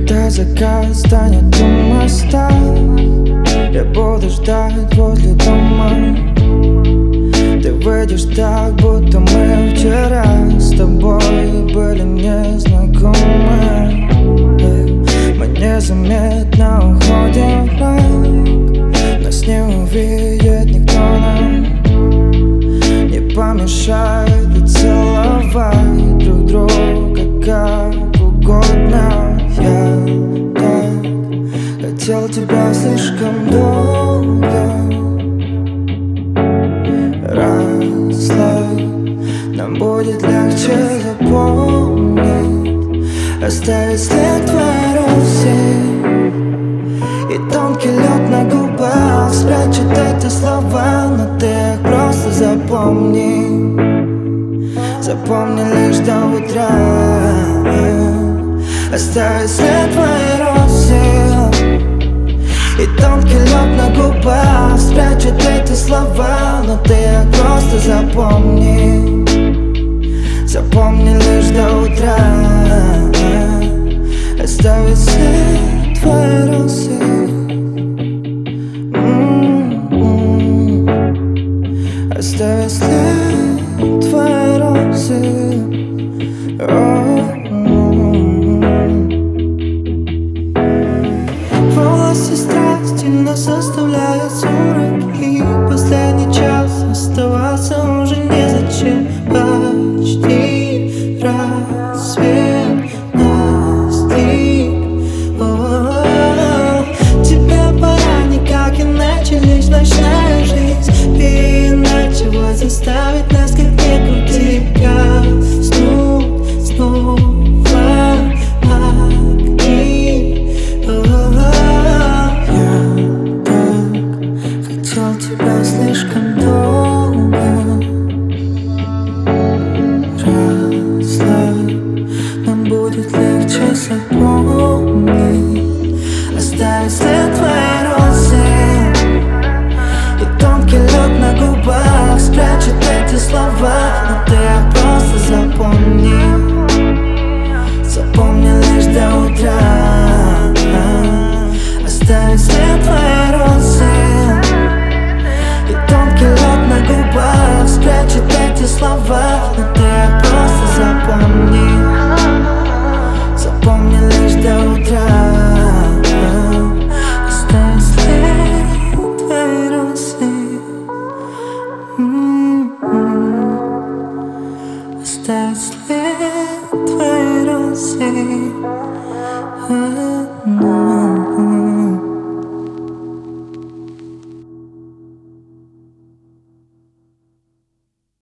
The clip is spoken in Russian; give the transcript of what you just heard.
Когда закат станет у моста, я буду ждать возле дома. Ты выйдешь так, будто мы вчера с тобой были незнакомы. Мы незаметно уходим враг, нас не увидит никто нам. Не помешает и целовать друг друга как угодно. Я так хотел тебя слишком долго. Расслабь, нам будет легче запомнить, оставить след твоей росы и тонкий лед на губах спрячет эти слова, но ты их просто запомни. Запомни лишь до утра. Оставить след твоей росы и тонкий лед на губах спрячет эти слова, но ты их просто запомни. Запомни лишь до утра. Оставить след твоей росы. Оставить след твоей росы. Волосы страсти нас оставляют сумраки. Последний час оставаться уже незачем. Почти рассвет настиг. Тебе пора, никак иначе, лишь ночная жизнь. И иначе вот заставить нас как не крути. Гаснут снова огни. Я так хотел тебя слишком долго. Расслабь, нам будет легче запомнить, оставить след твоей росы и тонкий лед на губах спрячет эти слова, но ты их просто запомни. Запомни лишь до утра. Оставить след твоей росы и тонкий лед на губах спрячет эти слова, но ты их просто запомни. Запомни лишь до утра. Оставить след твоей росы. Оставить след твоей росы.